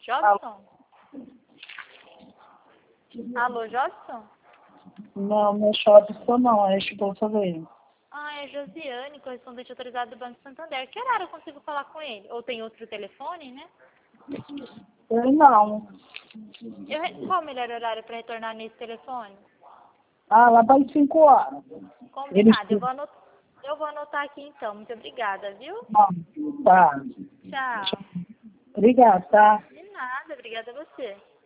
Jobson? Alô, Jobson? Não, meu Jobson não, é a esposa dele. Ah, é Josiane, correspondente autorizado do Banco Santander. Que horário eu consigo falar com ele? Ou tem outro telefone, né? Ele não. Qual o melhor horário para retornar nesse telefone? Ah, lá vai 5 horas. Combinado. Eu vou anotar aqui então. Muito obrigada, viu? Tá. Tchau. Obrigada, tá? De nada. Obrigada a você.